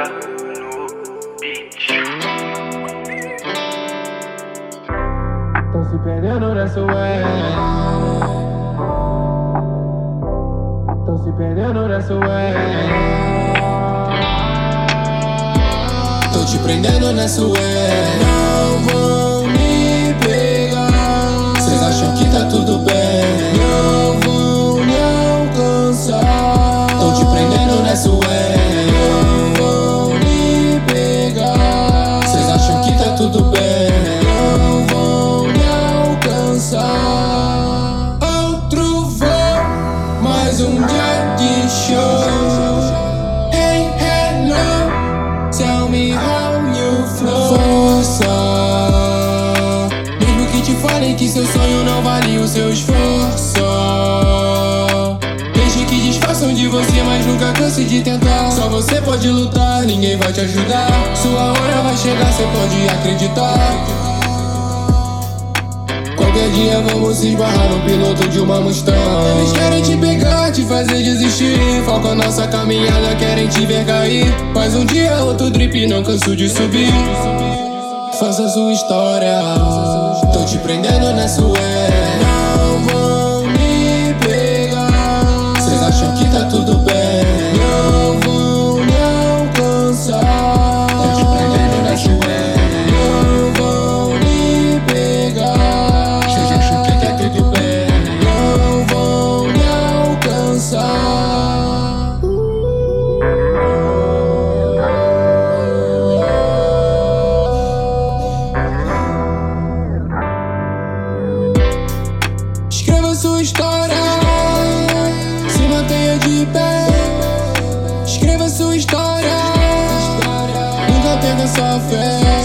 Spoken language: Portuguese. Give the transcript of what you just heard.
no beat. Tô se perdendo nessa way. Tô se perdendo nessa way. Tô te prendendo nessa way. Não vão me pegar. Cês acham que tá tudo bem? Não vão me alcançar. Tô te prendendo nessa way. Não vão me pegar. Cês acham que tá tudo bem? Não vão me alcançar. Outro voo, mais um dia de show. Hey, hello, tell me how you flow. Força, mesmo que te falem que seu sonho não vale o seu esforço. Deixe que disfarçam de você, mas nunca canse de tentar. Só você pode lutar, ninguém vai te ajudar. Sua hora vai chegar, cê pode acreditar. Qualquer dia vamos se esbarrar no piloto de uma Mustang. Eles querem te pegar, te fazer desistir. Foca a nossa caminhada, querem te ver cair. Mas um dia outro drip, não canso de subir. Faça sua história, tô te prendendo nessa way. Não vão me pegar. Cês acham que tá tudo bem? Não vão me alcançar. Tô te prendendo nessa way. Não vão me pegar. Cês acham que tá tudo bem? Não vão me alcançar. Escreva sua história, se mantenha de pé. Escreva sua história, nunca perca sua fé.